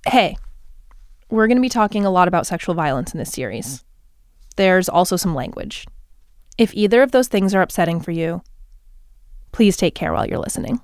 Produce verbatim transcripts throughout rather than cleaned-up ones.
Hey, we're going to be talking a lot about sexual violence in this series. There's also some language. If either of those things are upsetting for you, please take care while you're listening.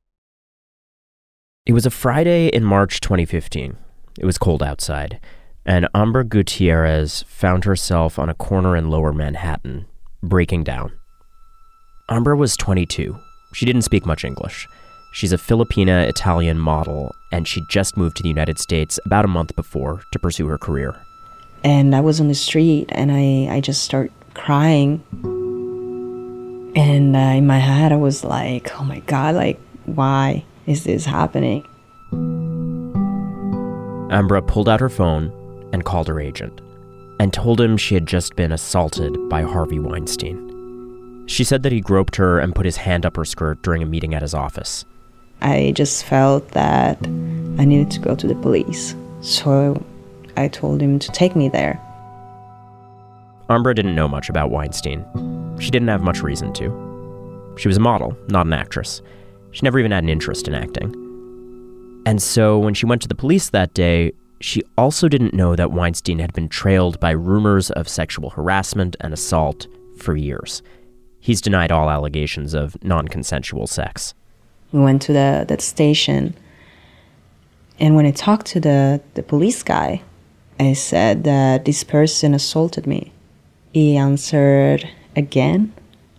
It was a Friday in March twenty fifteen. It was cold outside, and Ambra Gutierrez found herself on a corner in Lower Manhattan, breaking down. Ambra was twenty-two. She didn't speak much English. She's a Filipina-Italian model, and she just moved to the United States about a month before to pursue her career. And I was on the street, and I, I just started crying. And uh, in my head, I was like, oh my God, like, why is this happening? Ambra pulled out her phone and called her agent, and told him she had just been assaulted by Harvey Weinstein. She said that he groped her and put his hand up her skirt during a meeting at his office. I just felt that I needed to go to the police. So I told him to take me there. Ambra didn't know much about Weinstein. She didn't have much reason to. She was a model, not an actress. She never even had an interest in acting. And so when she went to the police that day, she also didn't know that Weinstein had been trailed by rumors of sexual harassment and assault for years. He's denied all allegations of non-consensual sex. We went to the that station, and when I talked to the, the police guy, I said that this person assaulted me. He answered, again?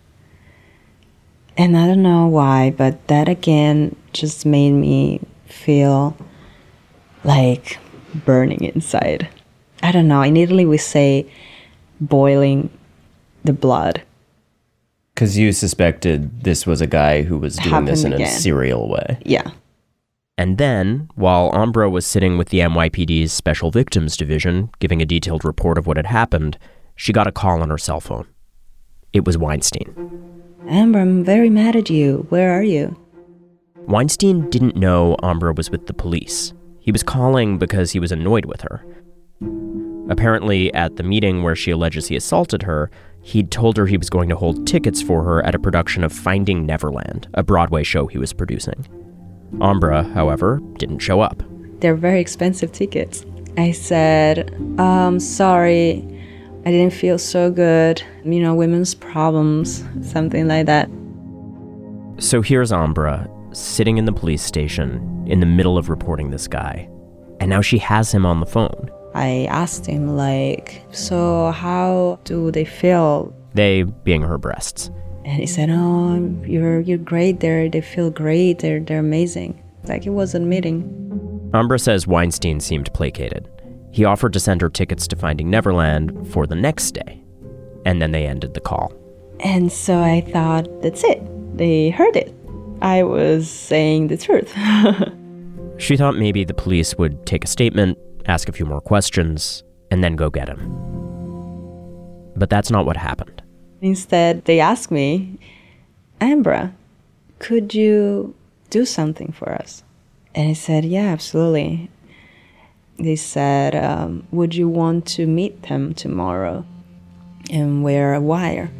And I don't know why, but that again just made me feel like burning inside. I don't know, in Italy we say boiling the blood. Because you suspected this was a guy who was doing this in a serial way. Yeah. And then, while Ambra was sitting with the N Y P D's Special Victims Division, giving a detailed report of what had happened, she got a call on her cell phone. It was Weinstein. Ambra, I'm very mad at you. Where are you? Weinstein didn't know Ambra was with the police. He was calling because he was annoyed with her. Apparently, at the meeting where she alleges he assaulted her, he'd told her he was going to hold tickets for her at a production of Finding Neverland, a Broadway show he was producing. Ambra, however, didn't show up. They're very expensive tickets. I said, um, sorry, I didn't feel so good. You know, women's problems, something like that. So here's Ambra, sitting in the police station, in the middle of reporting this guy. And now she has him on the phone. I asked him, like, so how do they feel? They being her breasts. And he said, oh, you're you're great. They're, they feel great. They're, they're amazing. Like he was admitting. Ambra says Weinstein seemed placated. He offered to send her tickets to Finding Neverland for the next day. And then they ended the call. And so I thought, that's it. They heard it. I was saying the truth. She thought maybe the police would take a statement, ask a few more questions, and then go get him. But that's not what happened. Instead, they asked me, Ambra, could you do something for us? And I said, yeah, absolutely. They said, um, would you want to meet them tomorrow and wear a wire?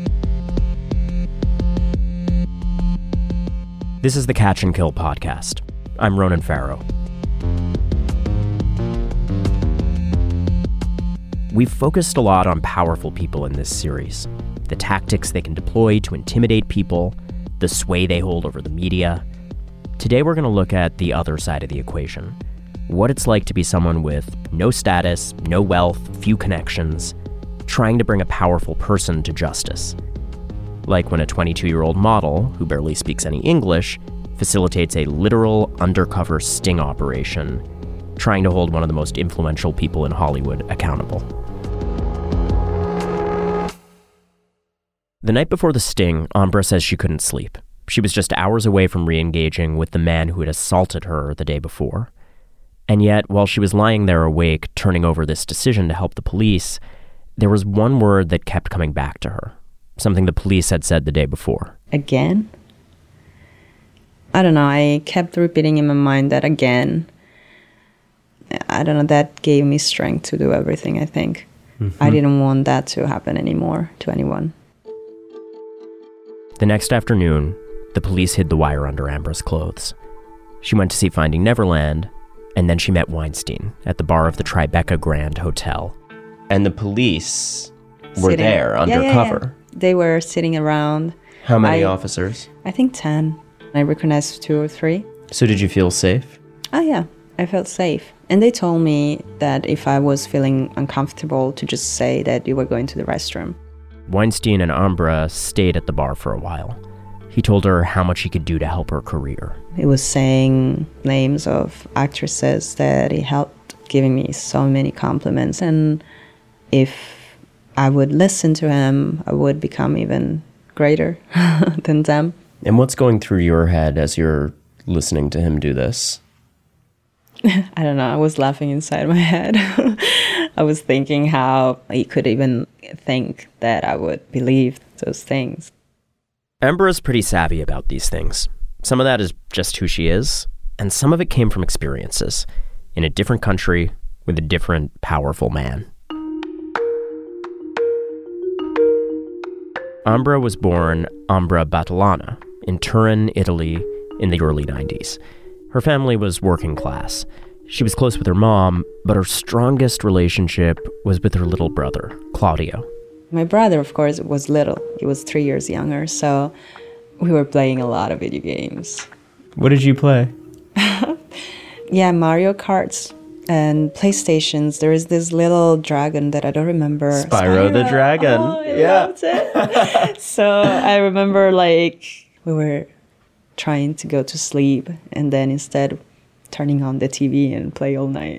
This is the Catch and Kill podcast. I'm Ronan Farrow. We've focused a lot on powerful people in this series, the tactics they can deploy to intimidate people, the sway they hold over the media. Today we're going to look at the other side of the equation, what it's like to be someone with no status, no wealth, few connections, trying to bring a powerful person to justice. Like when a twenty-two-year-old model, who barely speaks any English, facilitates a literal undercover sting operation, trying to hold one of the most influential people in Hollywood accountable. The night before the sting, Ambra says she couldn't sleep. She was just hours away from re-engaging with the man who had assaulted her the day before. And yet, while she was lying there awake, turning over this decision to help the police, there was one word that kept coming back to her, something the police had said the day before. Again? I don't know, I kept repeating in my mind that again. I don't know, that gave me strength to do everything, I think. Mm-hmm. I didn't want that to happen anymore to anyone. The next afternoon, the police hid the wire under Ambra's clothes. She went to see Finding Neverland, And then she met Weinstein at the bar of the Tribeca Grand Hotel. And the police were Sitting. there, undercover. Yeah, yeah, yeah. They were sitting around. How many I, officers? I think ten. I recognized two or three. So did you feel safe? Oh, yeah. I felt safe. And they told me that if I was feeling uncomfortable, to just say that you were going to the restroom. Weinstein and Ambra stayed at the bar for a while. He told her how much he could do to help her career. He was saying names of actresses that he helped, giving me so many compliments. And if I would listen to him, I would become even greater than them. And what's going through your head as you're listening to him do this? I don't know. I was laughing inside my head. I was thinking how he could even think that I would believe those things. Ambra's pretty savvy about these things. Some of that is just who she is, and some of it came from experiences in a different country with a different, powerful man. Ambra was born Ambra Battilana in Turin, Italy, in the early nineties. Her family was working class. She was close with her mom, but her strongest relationship was with her little brother, Claudio. My brother, of course, was little. He was three years younger, so we were playing a lot of video games. What did you play? Yeah, Mario Karts and PlayStations. There is this little dragon that I don't remember. Spyro, Spyro. the Dragon. Oh, I yeah. loved it. So I remember, like, we were trying to go to sleep and then instead turning on the T V and play all night.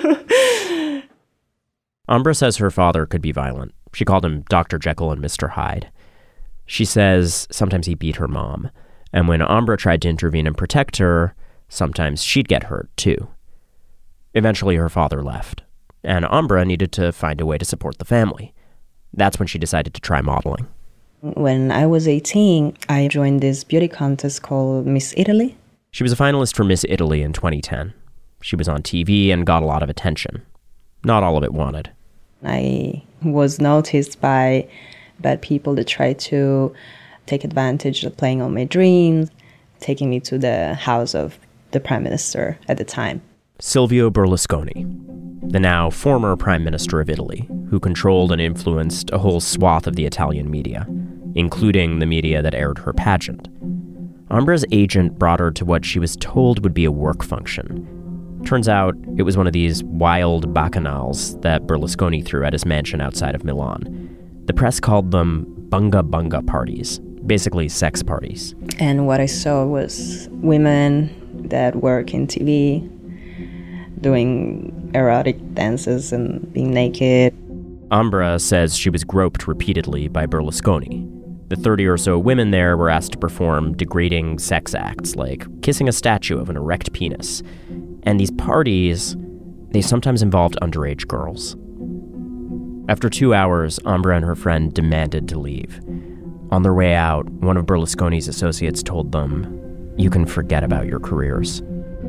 Ambra says her father could be violent. She called him Doctor Jekyll and Mister Hyde. She says sometimes he beat her mom, and when Ambra tried to intervene and protect her, sometimes she'd get hurt too. Eventually her father left, and Ambra needed to find a way to support the family. That's when she decided to try modeling. When I was eighteen, I joined this beauty contest called Miss Italy. She was a finalist for Miss Italy in twenty ten. She was on T V and got a lot of attention. Not all of it wanted. I was noticed by bad people that tried to take advantage of playing on my dreams, taking me to the house of the prime minister at the time. Silvio Berlusconi, the now former prime minister of Italy, who controlled and influenced a whole swath of the Italian media, including the media that aired her pageant. Ambra's agent brought her to what she was told would be a work function. Turns out it was one of these wild bacchanals that Berlusconi threw at his mansion outside of Milan. The press called them bunga bunga parties, basically sex parties. And what I saw was women that work in T V, doing erotic dances and being naked. Ambra says she was groped repeatedly by Berlusconi. The thirty or so women there were asked to perform degrading sex acts like kissing a statue of an erect penis. And these parties, they sometimes involved underage girls. After two hours, Ambra and her friend demanded to leave. On their way out, one of Berlusconi's associates told them, "You can forget about your careers."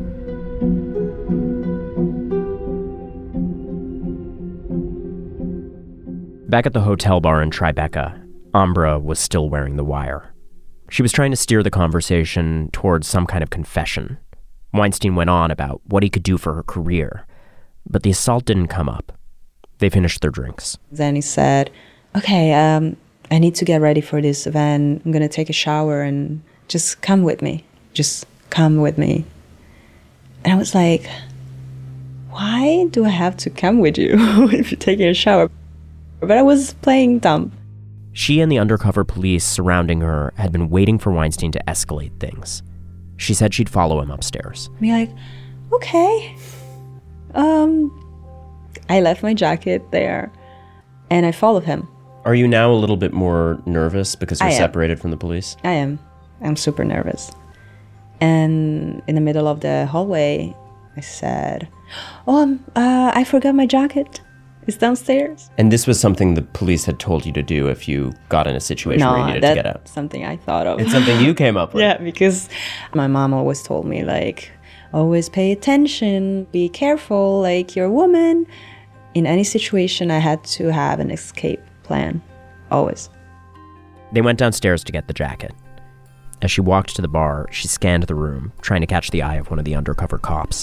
Back at the hotel bar in Tribeca, Ambra was still wearing the wire. She was trying to steer the conversation towards some kind of confession. Weinstein went on about what he could do for her career, but the assault didn't come up. They finished their drinks. Then he said, okay, um, I need to get ready for this event. I'm going to take a shower and just come with me. Just come with me. And I was like, why do I have to come with you if you're taking a shower? But I was playing dumb. She and the undercover police surrounding her had been waiting for Weinstein to escalate things. She said she'd follow him upstairs. Be like, okay. Um, I left my jacket there, and I followed him. Are you now a little bit more nervous because you're I am. separated from the police? I am. I'm super nervous. And in the middle of the hallway, I said, oh, um, uh, I forgot my jacket. It's downstairs. And this was something the police had told you to do if you got in a situation no, where you needed that's to get out? Something I thought of. It's something you came up with? Yeah, because my mom always told me, like, always pay attention, be careful, like, you're a woman. In any situation, I had to have an escape plan, always. They went downstairs to get the jacket. As she walked to the bar, she scanned the room, trying to catch the eye of one of the undercover cops. I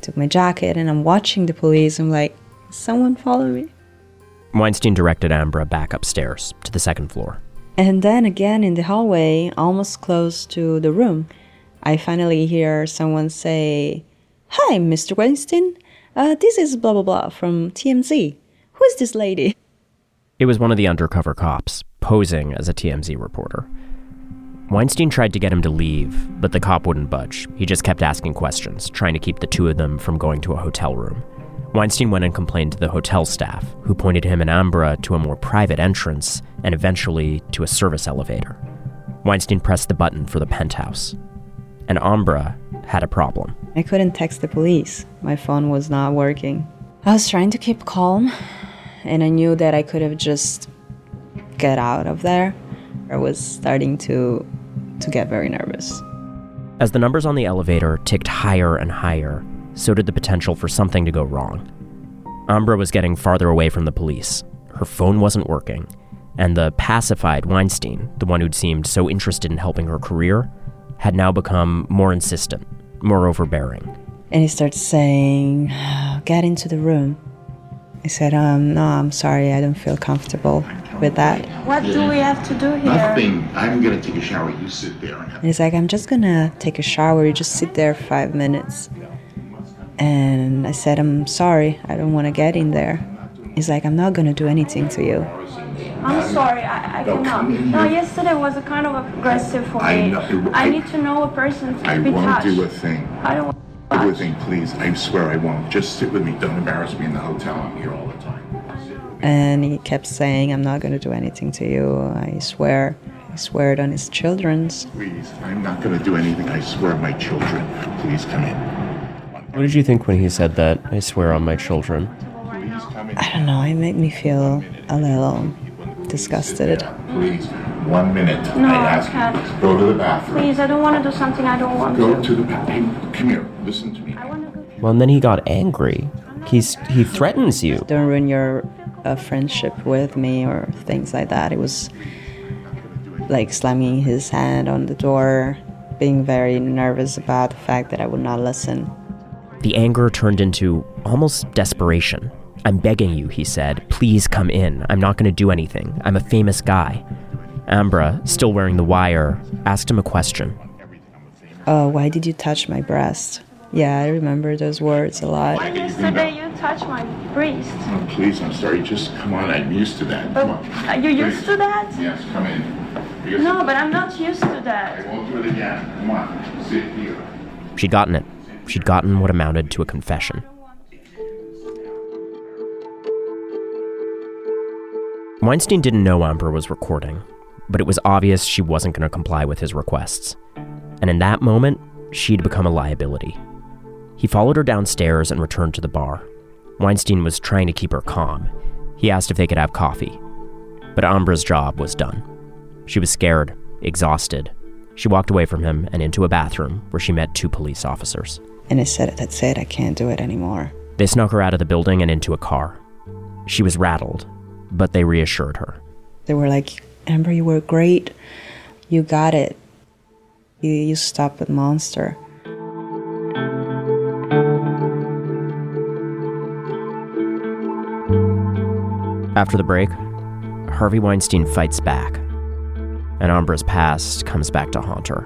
took my jacket and I'm watching the police. I'm like, someone follow me. Weinstein directed Ambra back upstairs to the second floor. And then again in the hallway, almost close to the room, I finally hear someone say, "Hi, Mister Weinstein. Uh, this is blah, blah, blah from T M Z. Who is this lady?" It was one of the undercover cops, posing as a T M Z reporter. Weinstein tried to get him to leave, but the cop wouldn't budge. He just kept asking questions, trying to keep the two of them from going to a hotel room. Weinstein went and complained to the hotel staff, who pointed him and Ambra to a more private entrance and eventually to a service elevator. Weinstein pressed the button for the penthouse, and Ambra had a problem. I couldn't text the police. My phone was not working. I was trying to keep calm, and I knew that I could have just get out of there. I was starting to to get very nervous. As the numbers on the elevator ticked higher and higher, so did the potential for something to go wrong. Ambra was getting farther away from the police. Her phone wasn't working, and the pacified Weinstein, the one who'd seemed so interested in helping her career, had now become more insistent, more overbearing. And he starts saying, "Get into the room." I said, um, no, I'm sorry, I don't feel comfortable with that. What do we have to do here? Nothing. I'm gonna take a shower. You sit there and have... And he's like, "I'm just gonna take a shower. You just sit there for five minutes. And I said, "I'm sorry, I don't want to get in there." He's like, "I'm not gonna do anything to you." I'm sorry, I, I No, cannot. come in No, here. yesterday was a kind of aggressive for I me. know- I I- need to know a person to I be won't touched. do a thing. I don't want Do a touch. thing, please. I swear I won't. Just sit with me. Don't embarrass me in the hotel. I'm here all the time. Sit with me. And he kept saying, "I'm not gonna do anything to you. I swear." He swore it on his children's. Please, I'm not gonna do anything. I swear, my children. Please come in. What did you think when he said that? I swear on my children. Please come in. I don't know, it made me feel a little disgusted. Please, one minute. No, I I ask can't. you. Go to the bathroom. Please, I don't want to do something I don't want Go to. to the bathroom. Come here. Listen to me. I want to go. Well, and then he got angry. He's he threatens you. Don't ruin your uh, friendship with me or things like that. It was like slamming his hand on the door, being very nervous about the fact that I would not listen. The anger turned into almost desperation. "I'm begging you," he said. "Please come in. I'm not going to do anything. I'm a famous guy." Ambra, still wearing the wire, asked him a question. "Oh, why did you touch my breast?" Yeah, I remember those words a lot. Yesterday you touched my breast. Oh, please, I'm sorry. Just come on. I'm used to that. But Come on. are you used to that? Yes, come in. Because No, but I'm not used to I that. won't do it again. Come on. Sit here. She'd gotten it. She'd gotten what amounted to a confession. Weinstein didn't know Ambra was recording, but it was obvious she wasn't going to comply with his requests. And in that moment, she'd become a liability. He followed her downstairs and returned to the bar. Weinstein was trying to keep her calm. He asked if they could have coffee. But Ambra's job was done. She was scared, exhausted. She walked away from him and into a bathroom where she met two police officers. And I said, "That's it, I can't do it anymore." They snuck her out of the building and into a car. She was rattled, but they reassured her. They were like, "Ambra, you were great. You got it. You, you stopped the monster." After the break, Harvey Weinstein fights back, and Ambra's past comes back to haunt her.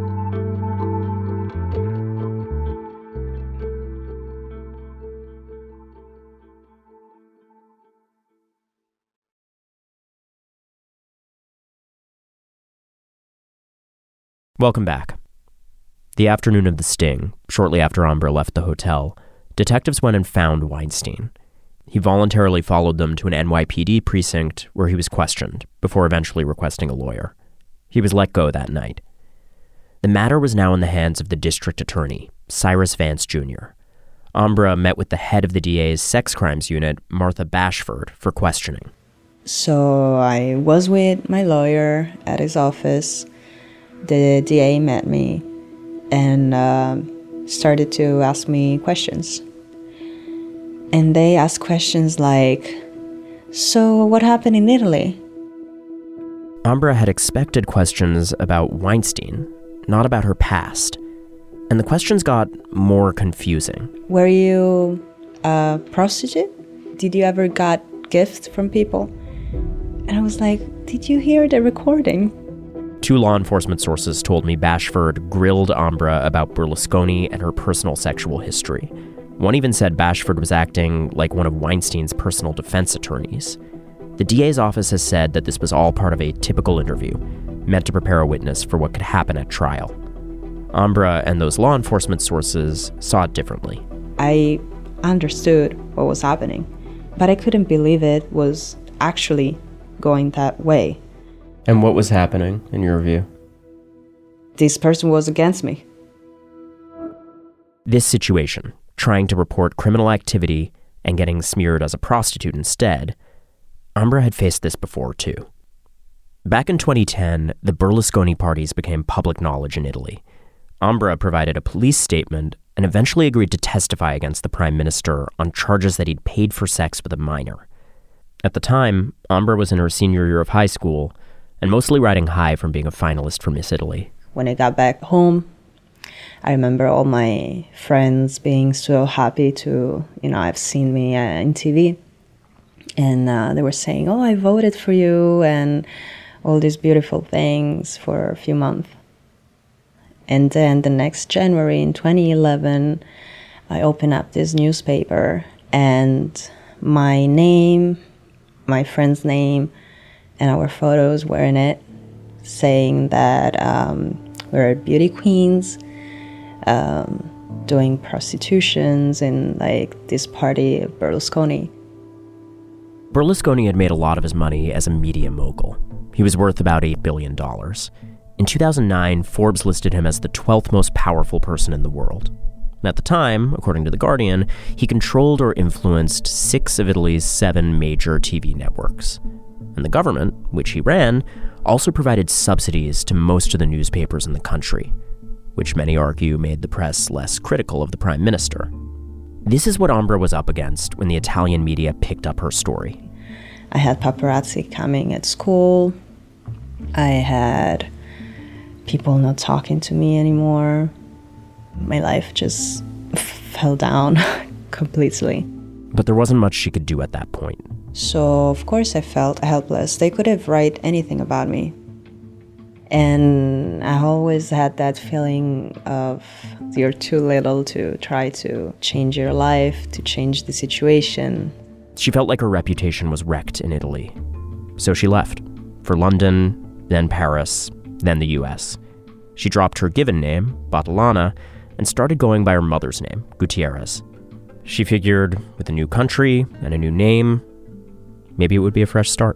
Welcome back. The afternoon of the sting, shortly after Ambra left the hotel, detectives went and found Weinstein. He voluntarily followed them to an N Y P D precinct where he was questioned before eventually requesting a lawyer. He was let go that night. The matter was now in the hands of the district attorney, Cyrus Vance Junior Ambra met with the head of the D A's sex crimes unit, Martha Bashford, for questioning. So I was with my lawyer at his office. The D A met me and uh, started to ask me questions. And they asked questions like, "So what happened in Italy?" Ambra had expected questions about Weinstein, not about her past. And the questions got more confusing. Were you a prostitute? Did you ever got gifts from people? And I was like, did you hear the recording? Two law enforcement sources told me Bashford grilled Ambra about Berlusconi and her personal sexual history. One even said Bashford was acting like one of Weinstein's personal defense attorneys. The D A's office has said that this was all part of a typical interview, meant to prepare a witness for what could happen at trial. Ambra and those law enforcement sources saw it differently. I understood what was happening, but I couldn't believe it was actually going that way. And what was happening, in your view? This person was against me. This situation, trying to report criminal activity and getting smeared as a prostitute instead, Ambra had faced this before too. Back in twenty ten, the Berlusconi parties became public knowledge in Italy. Ambra provided a police statement and eventually agreed to testify against the prime minister on charges that he'd paid for sex with a minor. At the time, Ambra was in her senior year of high school and mostly riding high from being a finalist for Miss Italy. When I got back home, I remember all my friends being so happy to, you know, have seen me uh, in T V. And uh, they were saying, oh, I voted for you, and all these beautiful things for a few months. And then the next January in twenty eleven, I opened up this newspaper, and my name, my friend's name, and our photos were in it, saying that um, we're beauty queens, um, doing prostitutions in like this party of Berlusconi. Berlusconi had made a lot of his money as a media mogul. He was worth about eight billion dollars. In two thousand nine, Forbes listed him as the twelfth most powerful person in the world. At the time, according to The Guardian, he controlled or influenced six of Italy's seven major T V networks. And the government, which he ran, also provided subsidies to most of the newspapers in the country, which many argue made the press less critical of the prime minister. This is what Ambra was up against when the Italian media picked up her story. I had paparazzi coming at school. I had people not talking to me anymore. My life just fell down completely. But there wasn't much she could do at that point. So, of course, I felt helpless. They could have write anything about me. And I always had that feeling of you're too little to try to change your life, to change the situation. She felt like her reputation was wrecked in Italy. So she left, for London, then Paris, then the U S. She dropped her given name, Battilana, and started going by her mother's name, Gutierrez. She figured, with a new country and a new name, maybe it would be a fresh start.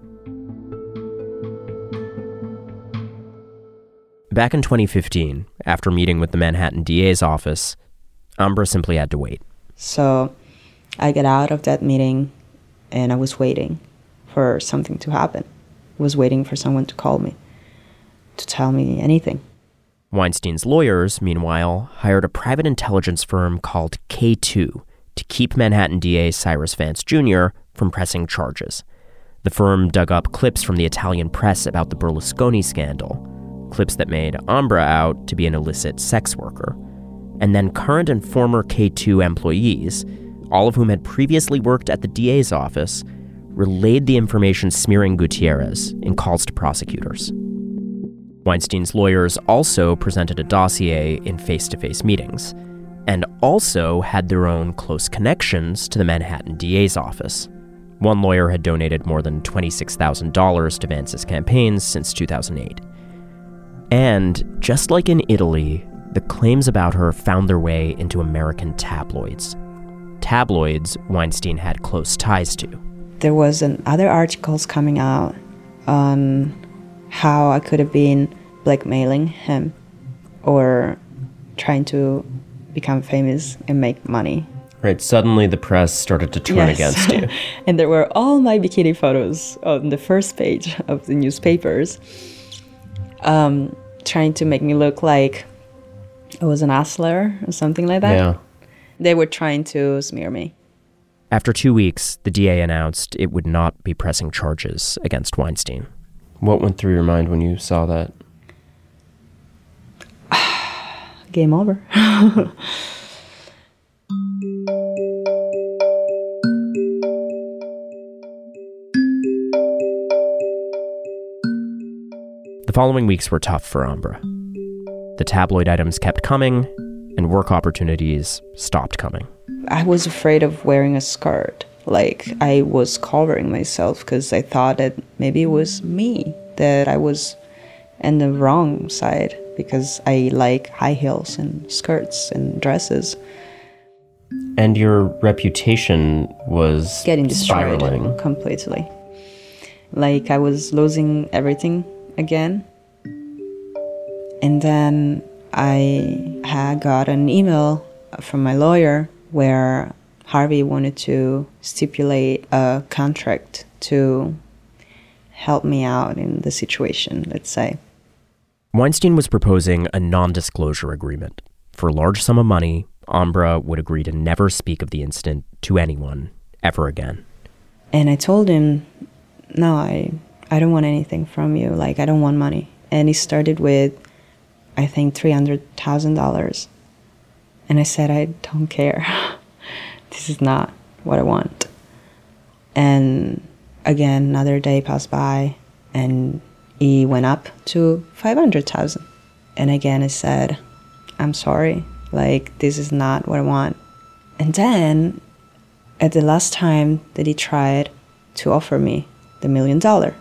Back in twenty fifteen, after meeting with the Manhattan D A's office, Ambra simply had to wait. So I got out of that meeting, and I was waiting for something to happen. I was waiting for someone to call me, to tell me anything. Weinstein's lawyers, meanwhile, hired a private intelligence firm called K two to keep Manhattan D A Cyrus Vance Junior from pressing charges. The firm dug up clips from the Italian press about the Berlusconi scandal, clips that made Ambra out to be an illicit sex worker. And then current and former K two employees, all of whom had previously worked at the D A's office, relayed the information smearing Gutierrez in calls to prosecutors. Weinstein's lawyers also presented a dossier in face-to-face meetings, and also had their own close connections to the Manhattan D A's office. One lawyer had donated more than twenty-six thousand dollars to Vance's campaigns since two thousand eight. And just like in Italy, the claims about her found their way into American tabloids. Tabloids Weinstein had close ties to. There was an other articles coming out on how I could have been blackmailing him or trying to become famous and make money. Right, suddenly the press started to turn Yes. against you. And there were all my bikini photos on the first page of the newspapers, um, trying to make me look like I was an hustler or something like that. Yeah. They were trying to smear me. After two weeks, the D A announced it would not be pressing charges against Weinstein. What went through your mind when you saw that? game over. The following weeks were tough for Ambra. The tabloid items kept coming, and work opportunities stopped coming. I was afraid of wearing a skirt. Like, I was covering myself because I thought that maybe it was me, that I was in the wrong side because I like high heels and skirts and dresses. And your reputation was Getting destroyed spiraling completely. Like, I was losing everything again. And then I had got an email from my lawyer where Harvey wanted to stipulate a contract to help me out in the situation, let's say. Weinstein was proposing a non-disclosure agreement. For a large sum of money, Ambra would agree to never speak of the incident to anyone ever again. And I told him, no, I, I don't want anything from you. Like, I don't want money. And he started with, I think, three hundred thousand dollars. And I said, I don't care. This is not what I want. And again, another day passed by, and he went up to five hundred thousand. And again, I said, I'm sorry. Like, this is not what I want. And then, at the last time that he tried to offer me the million dollar,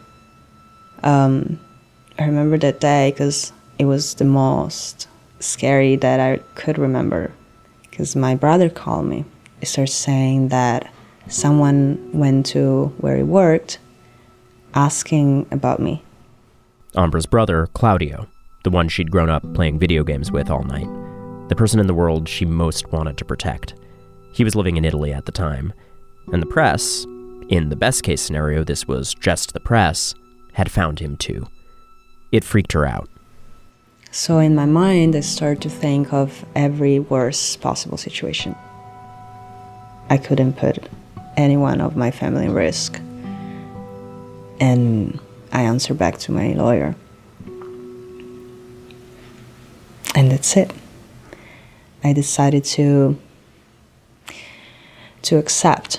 um, I remember that day because it was the most scary that I could remember. Because my brother called me. He started saying that someone went to where he worked asking about me. Ambra's brother, Claudio, the one she'd grown up playing video games with all night, the person in the world she most wanted to protect. He was living in Italy at the time, and the press, in the best case scenario this was just the press, had found him too. It freaked her out. So in my mind, I started to think of every worst possible situation. I couldn't put anyone of my family in risk. And I answered back to my lawyer. And that's it. I decided to to accept.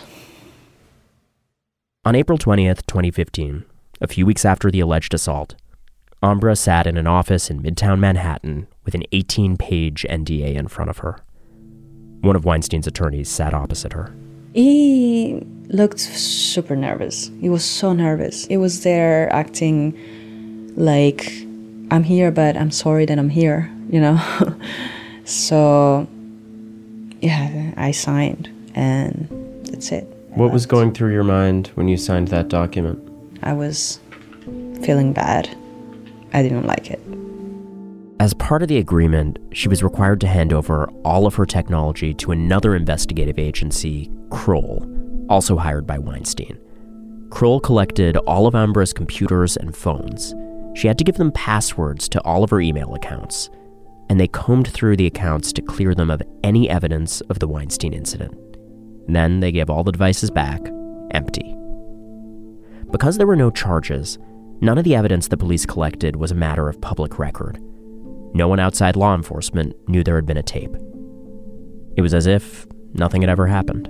On April twentieth, twenty fifteen, a few weeks after the alleged assault, Ambra sat in an office in Midtown Manhattan with an eighteen-page N D A in front of her. One of Weinstein's attorneys sat opposite her. He looked super nervous. He was so nervous. He was there acting like, I'm here, but I'm sorry that I'm here, you know? So, yeah, I signed, and that's it. What was going through your mind when you signed that document? I was feeling bad. I didn't like it. As part of the agreement, she was required to hand over all of her technology to another investigative agency, Kroll, also hired by Weinstein. Kroll collected all of Ambra's computers and phones. She had to give them passwords to all of her email accounts, and they combed through the accounts to clear them of any evidence of the Weinstein incident. Then they gave all the devices back, empty. Because there were no charges, none of the evidence the police collected was a matter of public record. No one outside law enforcement knew there had been a tape. It was as if nothing had ever happened.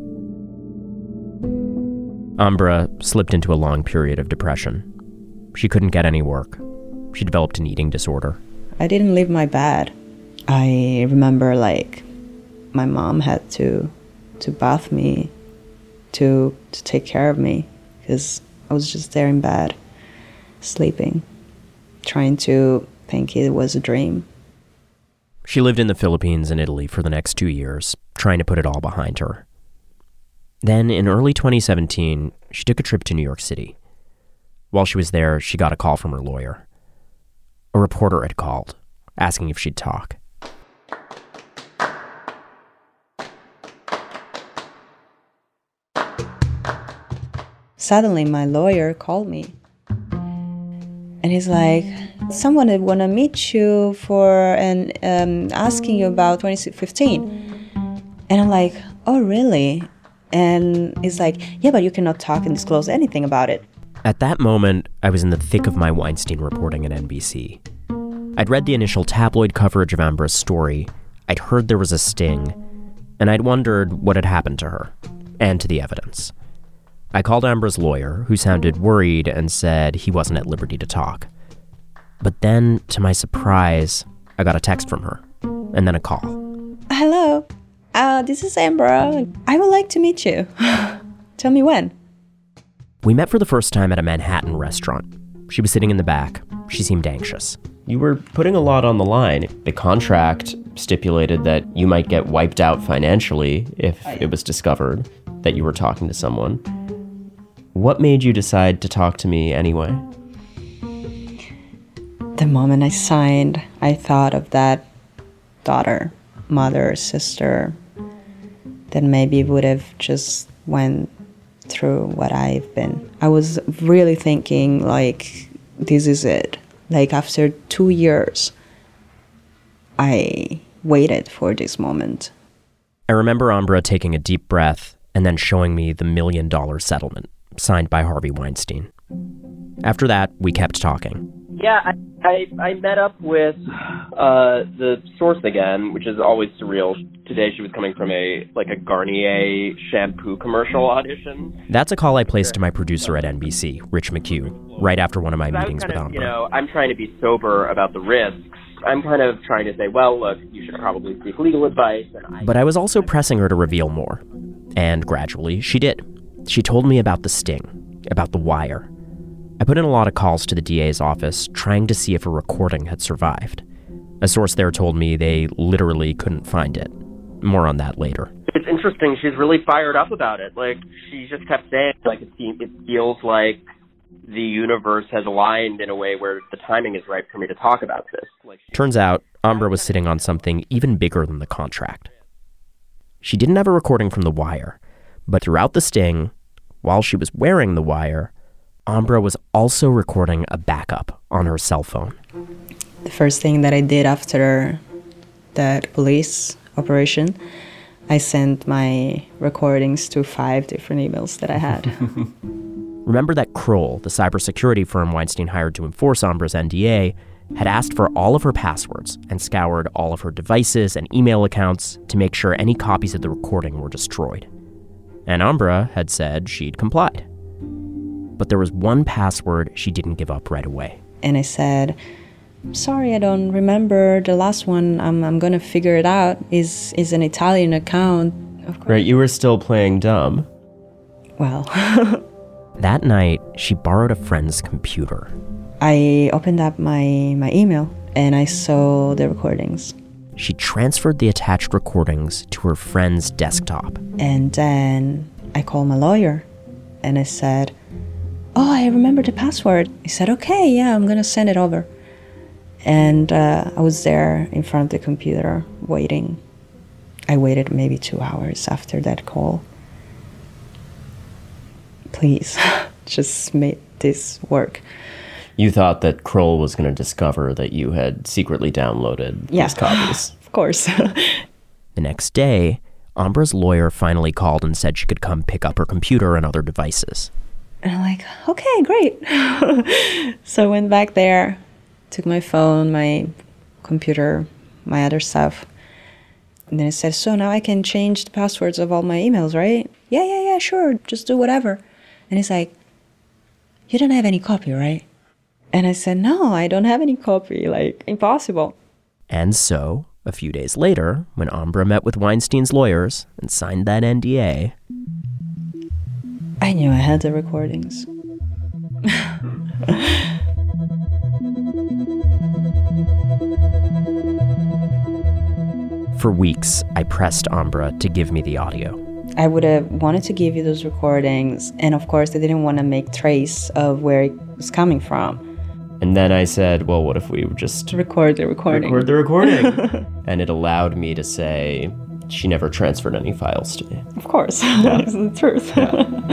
Ambra slipped into a long period of depression. She couldn't get any work. She developed an eating disorder. I didn't leave my bed. I remember, like, my mom had to to bath me, to to take care of me, because I was just there in bed, sleeping, trying to think it was a dream. She lived in the Philippines and Italy for the next two years, trying to put it all behind her. Then, in early twenty seventeen, she took a trip to New York City. While she was there, she got a call from her lawyer. A reporter had called, asking if she'd talk. Suddenly, my lawyer called me. And he's like, someone would want to meet you for and um, asking you about twenty fifteen. And I'm like, oh, really? And he's like, yeah, but you cannot talk and disclose anything about it. At that moment, I was in the thick of my Weinstein reporting at N B C. I'd read the initial tabloid coverage of Ambra's story, I'd heard there was a sting, and I'd wondered what had happened to her, and to the evidence. I called Ambra's lawyer, who sounded worried and said he wasn't at liberty to talk. But then, to my surprise, I got a text from her, and then a call. Hello, uh, this is Ambra. I would like to meet you. Tell me when. We met for the first time at a Manhattan restaurant. She was sitting in the back. She seemed anxious. You were putting a lot on the line. The contract stipulated that you might get wiped out financially if it was discovered that you were talking to someone. What made you decide to talk to me anyway? The moment I signed, I thought of that daughter, mother, sister, that maybe would have just went through what I've been. I was really thinking, like, this is it. Like, after two years, I waited for this moment. I remember Ambra taking a deep breath and then showing me the million dollar settlement signed by Harvey Weinstein. After that, we kept talking. Yeah, I, I, I met up with uh, the source again, which is always surreal. Today she was coming from a like a Garnier shampoo commercial audition. That's a call I placed to my producer at N B C, Rich McHugh, right after one of my meetings with of, Ambra. You know, I'm trying to be sober about the risks. I'm kind of trying to say, well, look, you should probably seek legal advice. And I- but I was also pressing her to reveal more. And gradually, she did. She told me about the sting, about the wire. I put in a lot of calls to the D A's office, trying to see if a recording had survived. A source there told me they literally couldn't find it. More on that later. It's interesting. She's really fired up about it. Like, she just kept saying, like, it, seems, it feels like the universe has aligned in a way where the timing is right for me to talk about this. Like, turns out, Ambra was sitting on something even bigger than the contract. She didn't have a recording from the wire, but throughout the sting, while she was wearing the wire, Ambra was also recording a backup on her cell phone. The first thing that I did after that police operation, I sent my recordings to five different emails that I had. Remember that Kroll, the cybersecurity firm Weinstein hired to enforce Ambra's N D A, had asked for all of her passwords and scoured all of her devices and email accounts to make sure any copies of the recording were destroyed. And Ambra had said she'd complied. But there was one password she didn't give up right away. And I said, sorry, I don't remember the last one. I'm I'm gonna figure it out. Is is an Italian account. Of course. Right, you were still playing dumb. Well. That night, she borrowed a friend's computer. I opened up my, my email and I saw the recordings. She transferred the attached recordings to her friend's desktop. And then I called my lawyer and I said, oh, I remember the password. He said, okay, yeah, I'm gonna send it over. And uh, I was there in front of the computer waiting. I waited maybe two hours after that call. Please, just make this work. You thought that Kroll was going to discover that you had secretly downloaded yeah. these copies. Of course. The next day, Ambra's lawyer finally called and said she could come pick up her computer and other devices. And I'm like, okay, great. So I went back there, took my phone, my computer, my other stuff. And then I said, so now I can change the passwords of all my emails, right? Yeah, yeah, yeah, sure. Just do whatever. And he's like, you don't have any copy, right? And I said, no, I don't have any copy. Like, impossible. And so, a few days later, when Ambra met with Weinstein's lawyers and signed that N D A, I knew I had the recordings. For weeks, I pressed Ambra to give me the audio. I would have wanted to give you those recordings, and of course, I didn't want to make trace of where it was coming from. And then I said, well, what if we just record the recording? Record the recording. And it allowed me to say, she never transferred any files to me. Of course. Yeah. That's the truth. Yeah.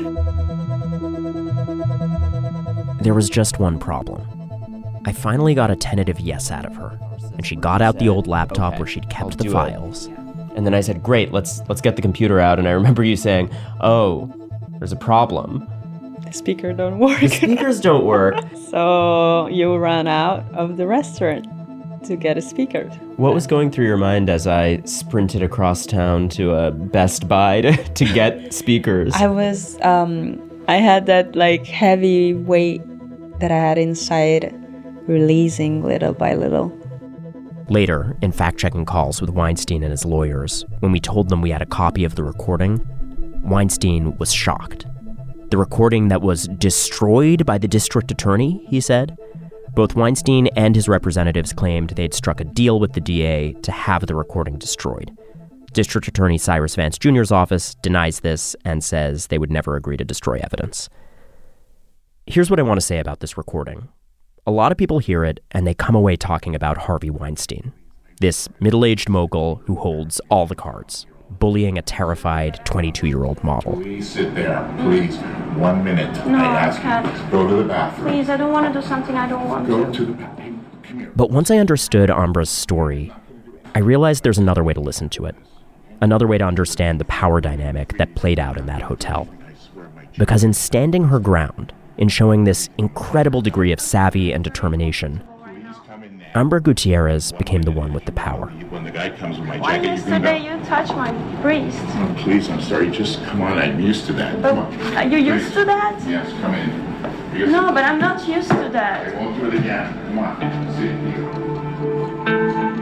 Yeah. There was just one problem. I finally got a tentative yes out of her, and she got out the old laptop okay, where she'd kept I'll the do files. It. And then I said, great, let's let's get the computer out. And I remember you saying, oh, there's a problem. the speaker don't work. The speakers don't work. So you run out of the restaurant to get a speaker. What was going through your mind as I sprinted across town to a Best Buy to, to get speakers? I was, um, I had that like heavy weight that I had inside releasing little by little. Later, in fact-checking calls with Weinstein and his lawyers, when we told them we had a copy of the recording, Weinstein was shocked. The recording that was destroyed by the district attorney, he said. Both Weinstein and his representatives claimed they'd struck a deal with the D A to have the recording destroyed. District Attorney Cyrus Vance Junior's office denies this and says they would never agree to destroy evidence. Here's what I want to say about this recording. A lot of people hear it and they come away talking about Harvey Weinstein, this middle-aged mogul who holds all the cards, bullying a terrified twenty-two-year-old model. Please sit there, please. One minute. No, I I ask can't. you, go to the bathroom. Please, I don't want to do something I don't want Go to. to the bathroom. Come here. But once I understood Ambra's story, I realized there's another way to listen to it. Another way to understand the power dynamic that played out in that hotel. Because in standing her ground, in showing this incredible degree of savvy and determination, Ambra Gutierrez became the one with the power. When the guy comes with my Why jacket, you can yesterday go. you touched my wrist? Oh, please, I'm sorry. Just come on. I'm used to that. But Come on. are you used Please. to that? Yes, come in. Because No, but I'm not used to I that. won't do it again. Come on. Sit here.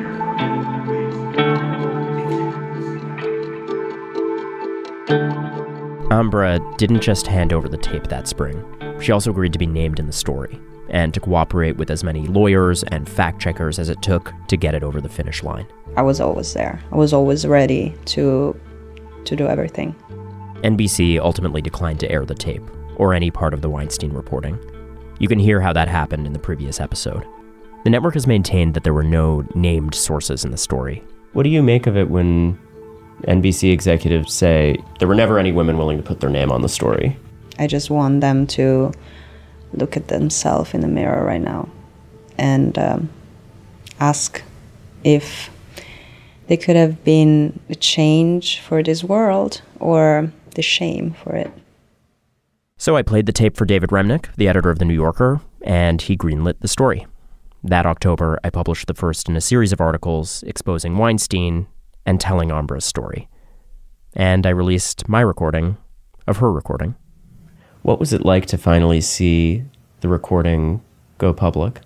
Ambra didn't just hand over the tape that spring. She also agreed to be named in the story and to cooperate with as many lawyers and fact-checkers as it took to get it over the finish line. I was always there. I was always ready to to do everything. N B C ultimately declined to air the tape, or any part of the Weinstein reporting. You can hear how that happened in the previous episode. The network has maintained that there were no named sources in the story. What do you make of it when N B C executives say there were never any women willing to put their name on the story? I just want them to look at themselves in the mirror right now and um, ask if they could have been a change for this world or the shame for it. So I played the tape for David Remnick, the editor of The New Yorker, and he greenlit the story. That October, I published the first in a series of articles exposing Weinstein and telling Ambra's story. And I released my recording of her recording. What was it like to finally see the recording go public?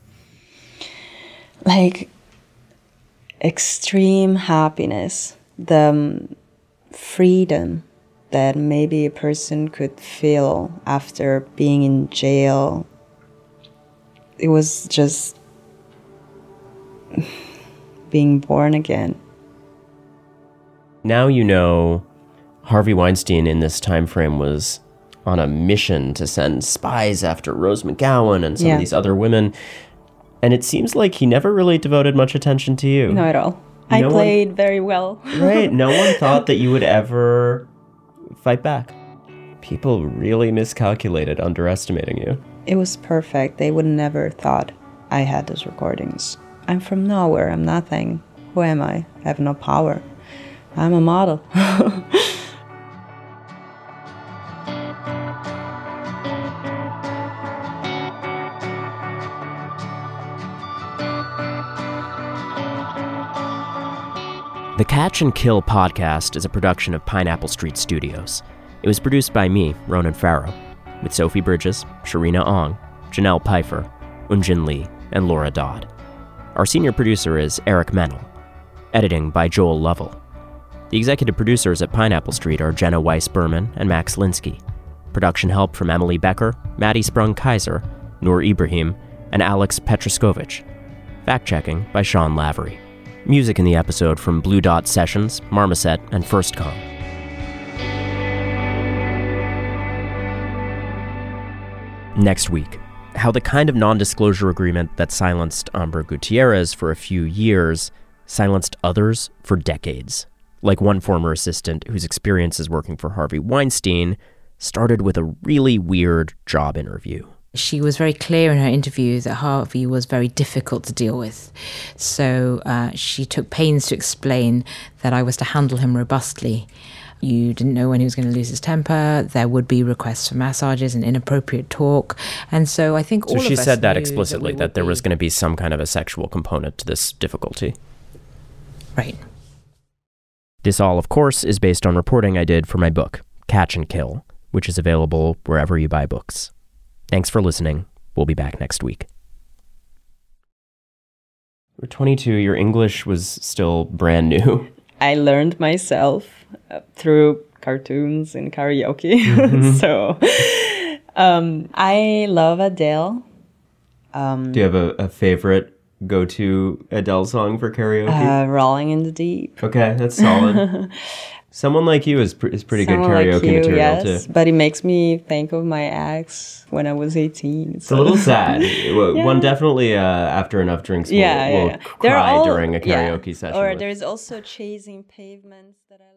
Like extreme happiness, the um, freedom that maybe a person could feel after being in jail. It was just being born again. Now you know Harvey Weinstein in this time frame was on a mission to send spies after Rose McGowan and some Yeah. of these other women. And it seems like he never really devoted much attention to you. Not at all. I No one- played very well. Right. No one thought that you would ever fight back. People really miscalculated, underestimating you. It was perfect. They would never thought I had those recordings. I'm from nowhere. I'm nothing. Who am I? I have no power. I'm a model. The Catch and Kill podcast is a production of Pineapple Street Studios. It was produced by me, Ronan Farrow, with Sophie Bridges, Sharina Ong, Janelle Pfeiffer, Unjin Lee, and Laura Dodd. Our senior producer is Eric Mennel. Editing by Joel Lovell. The executive producers at Pineapple Street are Jenna Weiss-Berman and Max Linsky. Production help from Emily Becker, Maddie Sprung-Kaiser, Noor Ibrahim, and Alex Petroskovich. Fact-checking by Sean Lavery. Music in the episode from Blue Dot Sessions, Marmoset, and FirstCom. Next week, how the kind of non-disclosure agreement that silenced Ambra Gutierrez for a few years silenced others for decades. Like one former assistant whose experiences working for Harvey Weinstein started with a really weird job interview. She was very clear in her interview that Harvey was very difficult to deal with. So uh, she took pains to explain that I was to handle him robustly, You didn't know when he was going to lose his temper. There would be requests for massages and inappropriate talk. And so I think all So of she us said that knew explicitly, we that, would there be- was going to be some kind of a sexual component to this difficulty. Right. This all, of course, is based on reporting I did for my book, Catch and Kill, which is available wherever you buy books. Thanks for listening. We'll be back next week. You're twenty-two. Your English was still brand new. I learned myself uh, through cartoons and karaoke. Mm-hmm. So um, I love Adele. Um, Do you have a, a favorite go-to Adele song for karaoke? uh, Rolling in the Deep. Okay, that's solid. Someone Like You is, pr- is pretty Someone good karaoke Like You, material, yes, too. but it makes me think of my ex when I was eighteen. It's a little sad. One definitely, uh, after enough drinks, will, Yeah, yeah, will yeah. They're cry all- during a yeah. karaoke session. Or with- there's also Chasing Pavements that I